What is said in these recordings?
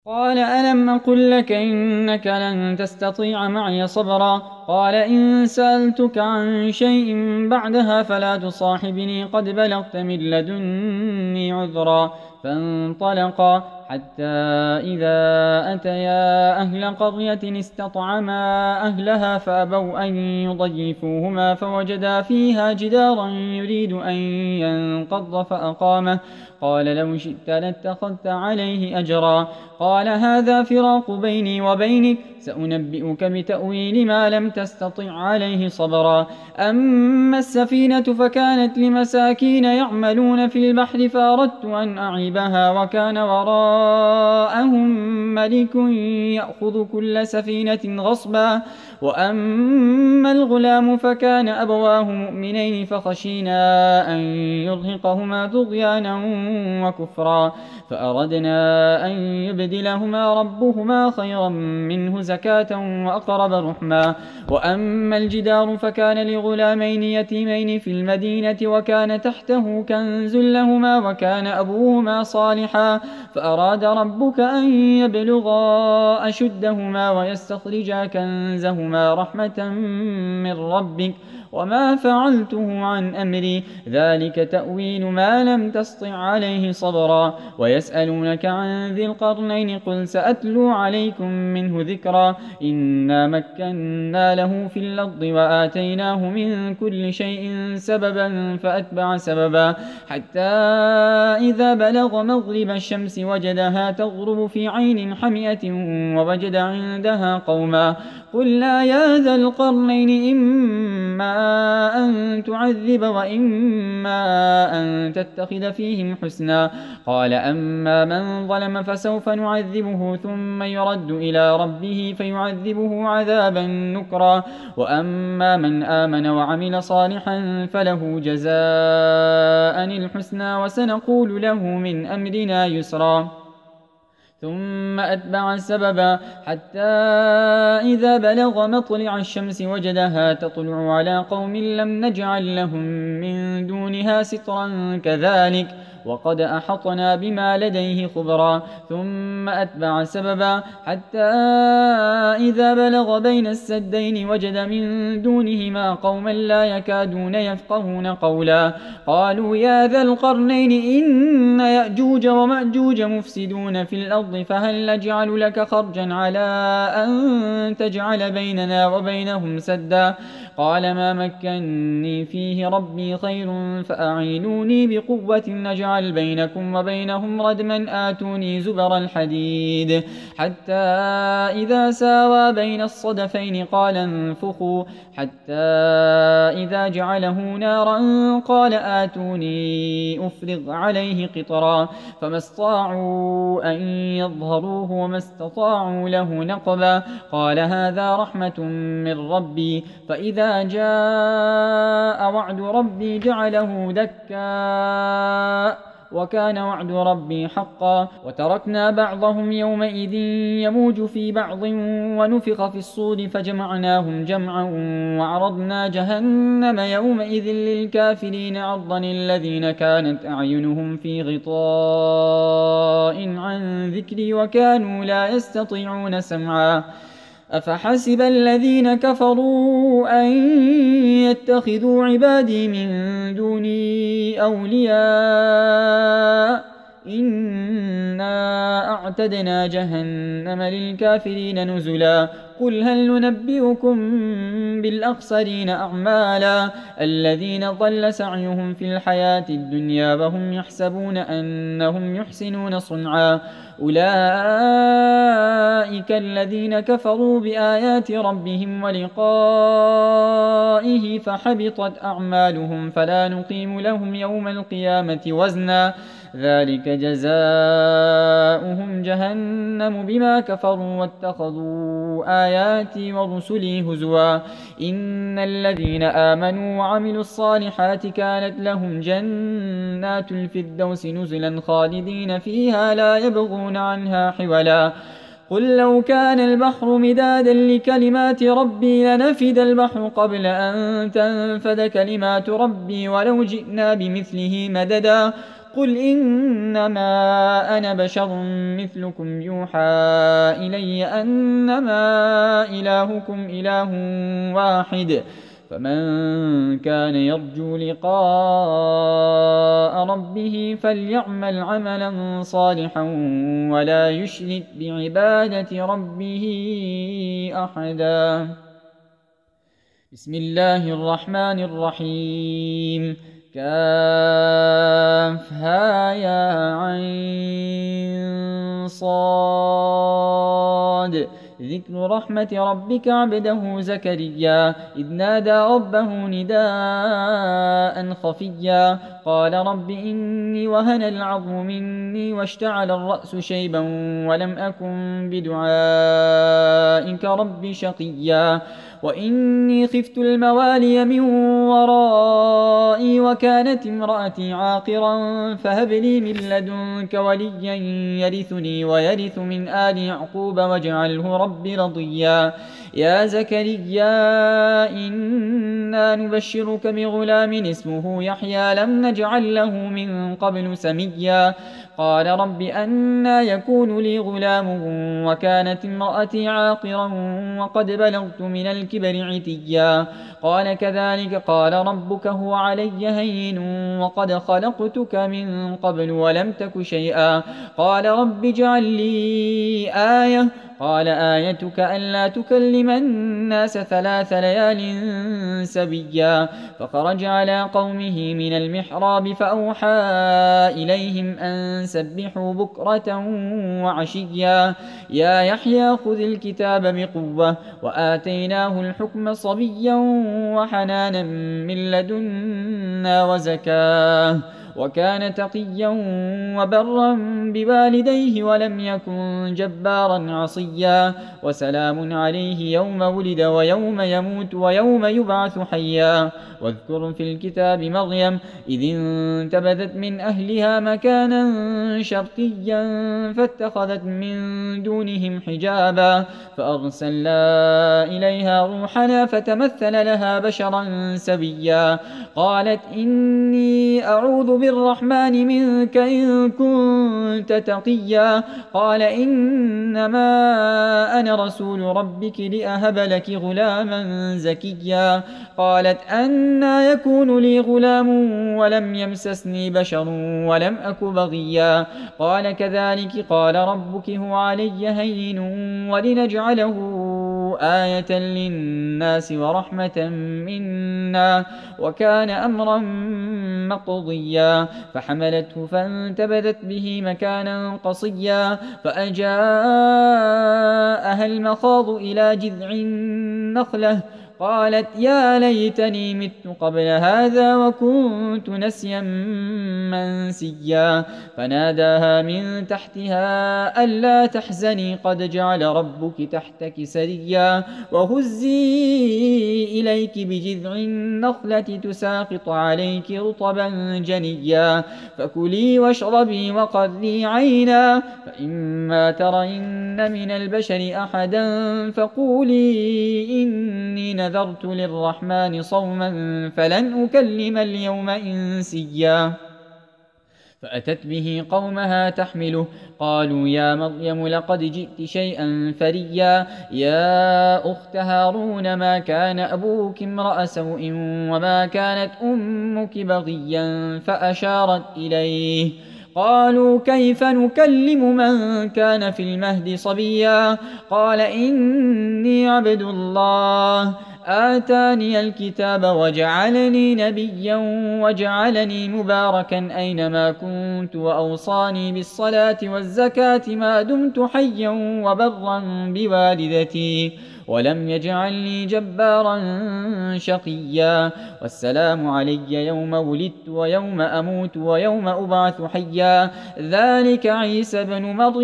قال ألم أقل لك إنك لن تستطيع معي صبرا قال إن سألتك عن شيء بعدها فلا تصاحبني قد بلغت من لدني عذرا فانطلقا حتى إذا أتيا أهل قرية استطعما أهلها فأبوا أن يضيفوهما فوجدا فيها جدارا يريد أن ينقض فأقامه قال لو شئت لاتخذت عليه أجرا قال هذا فراق بيني وبينك سأنبئك بتأويل ما لم تستطع عليه صبرا أما السفينة فكانت لمساكين يعملون في البحر فأردت أن أعيبها وكان وراءهم ملك يأخذ كل سفينة غصبا وأما الغلام فكان أبواه مؤمنين فخشينا أن يرهقهما طغيانا وكفرا فأردنا أن يبدلهما ربهما خيرا منه زكاة وأقرب رحما وأما الجدار فكان لغلامين يتيمين في المدينة وكان تحته كنز لهما وكان أبوهما صالحا فأراد ربك أن يبلغا أشدهما ويستخرجا كنزهما رحمة من ربك وما فعلته عن أمري ذلك تأويل ما لم تسطع عليه صبرا ويسألونك عن ذي القرنين قل سأتلو عليكم منه ذكرا إنا مكنا له في الأرض وآتيناه من كل شيء سببا فأتبع سببا حتى إذا بلغ مغرب الشمس وجدها تغرب في عين حمئة ووجد عندها قوما قلنا يا ذا القرنين إما أن تعذب وإما أن تتخذ فيهم حسنا قال أما من ظلم فسوف نعذبه ثم يرد إلى ربه فيعذبه عذابا نكرا وأما من آمن وعمل صالحا فله جزاء الحسنى وسنقول له من أمرنا يسرا ثم أتبع سببا حتى إذا بلغ مطلع الشمس وجدها تطلع على قوم لم نجعل لهم من دونها سترا كذلك وقد أحطنا بما لديه خبرا ثم أتبع سببا حتى إذا بلغ بين السدين وجد من دونهما قوما لا يكادون يفقهون قولا قالوا يا ذا القرنين إن يأجوج ومأجوج مفسدون في الأرض فهل نجعل لك خرجا على أن تجعل بيننا وبينهم سدا قال ما مكنني فيه ربي خير فأعينوني بقوة نجعل بينكم وبينهم ردما آتوني زبر الحديد حتى إذا ساوى بين الصدفين قال انفخوا حتى إذا جعله نارا قال آتوني أفرغ عليه قطرا فما استطاعوا أن يظهروه وما استطاعوا له نقبا قال هذا رحمة من ربي فإذا جاء وعد ربي جعله دكا وكان وعد ربي حقا وتركنا بعضهم يومئذ يموج في بعض ونفخ في الصور فجمعناهم جمعا وعرضنا جهنم يومئذ للكافرين عرضا الذين كانت أعينهم في غطاء عن ذكري وكانوا لا يستطيعون سمعا أفحسب الذين كفروا أن يتخذوا عبادي من دوني أولياء إنا أعتدنا جهنم للكافرين نزلا قل هل ننبئكم بالأخسرين أعمالا الذين ضل سعيهم في الحياة الدنيا وهم يحسبون أنهم يحسنون صنعا أولئك الذين كفروا بآيات ربهم ولقائه فحبطت أعمالهم فلا نقيم لهم يوم القيامة وزنا ذلك جزاؤهم جهنم بما كفروا واتخذوا آياتي ورسلي هزوا إن الذين آمنوا وعملوا الصالحات كانت لهم جنات الفردوس نزلا خالدين فيها لا يبغون عنها حولا قل لو كان البحر مدادا لكلمات ربي لنفد البحر قبل أن تنفد كلمات ربي ولو جئنا بمثله مددا قل إنما أنا بشر مثلكم يوحى إلي أنما إلهكم إله واحد فمن كان يرجو لقاء ربه فليعمل عملا صالحا ولا يشرك بعبادة ربه أحدا. بسم الله الرحمن الرحيم. كافها يا عين صاد. ذكر رحمة ربك عبده زكريا إذ نادى ربه نداء خفيا قال رب إني وهن العظم مني واشتعل الرأس شيبا ولم أكن بدعائك رب شقيا وإني خفت الموالي من ورائي وكانت امرأتي عاقرا فهب لي من لدنك وليا يرثني ويرث من آل يعقوب واجعله رب رضيا. يا زكريا إنا نبشرك بغلام اسمه يحيى لم نجعل له من قبل سميا قال رب أنى يكون لي غلام وكانت امرأتي عاقرا وقد بلغت من الكبر عتيا قال كذلك قال ربك هو علي هين وقد خلقتك من قبل ولم تك شيئا قال رب اجعل لي آية قال آيتك ألا تكلم الناس 3 ليال سبيا فخرج على قومه من المحراب فأوحى إليهم أن سبحوا بكرة وعشيا يا يحيى خذ الكتاب بقوة وآتيناه الحكم صبيا وحنانا من لدنا وزكاه وكان تقيا وبرا بوالديه ولم يكن جبارا عصيا وسلام عليه يوم ولد ويوم يموت ويوم يبعث حيا واذكر في الكتاب مريم إذ انتبذت من أهلها مكانا شرقيا فاتخذت من دونهم حجابا فأرسلنا إليها روحنا فتمثل لها بشرا سويا قالت إني أعوذ بالرحمن منك إن كنت تقيا قال إنما أنا رسول ربك لأهب لك غلاما زكيا قالت أنى يكون لي غلام ولم يمسسني بشر ولم أك بغيا قال كذلك قال ربك هو علي هين ولنجعله آية للناس ورحمة منا وكان أمرا مقضيا فحملته فانتبذت به مكانا قصيا فأجاءها المخاض إلى جذع النخلة قالت يا ليتني مت قبل هذا وكنت نسيا منسيا فناداها من تحتها ألا تحزني قد جعل ربك تحتك سريا وهزي إليك بجذع النخلة تساقط عليك رطبا جنيا فكلي واشربي وقري عينا فإما ترين من البشر أحدا فقولي إني نذرت للرحمن صوما فلن أكلم اليوم إنسيا فأتت به قومها تحمله قالوا يا مريم لقد جئت شيئا فريا يا أخت هارون ما كان أبوك امرأ سوء وما كانت أمك بغيا فأشارت إليه قالوا كيف نكلم من كان في المهد صبيا قال إني عبد الله آتاني الكتاب وجعلني نبيا وجعلني مباركا أينما كنت وأوصاني بالصلاة والزكاة ما دمت حيا وبرا بوالدتي ولم يجعلني جبارا شقيا والسلام علي يوم ولدت ويوم أموت ويوم أبعث حيا ذلك عيسى بن مريم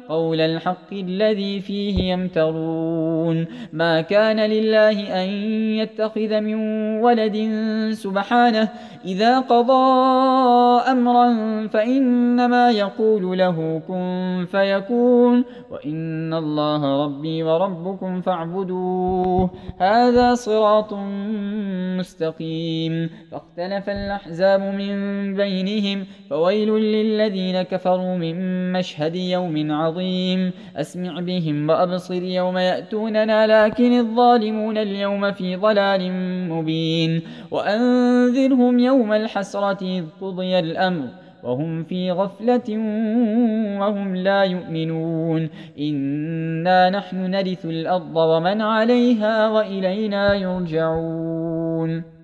قول الحق الذي فيه يمترون ما كان لله أن يتخذ من ولد سبحانه إذا قضى أمرا فإنما يقول له كن فيكون وإن الله ربي وربكم فاعبدوه هذا صراط مستقيم فاختلف الأحزاب من بينهم فويل للذين كفروا من مشهد يوم عظيم أسمع بهم وأبصر يوم يأتوننا لكن الظالمون اليوم في ضلال مبين وأنذرهم يوم الحسرة إذ قضي الأمر وهم في غفلة وهم لا يؤمنون إنا نحن نرث الأرض ومن عليها وإلينا يرجعون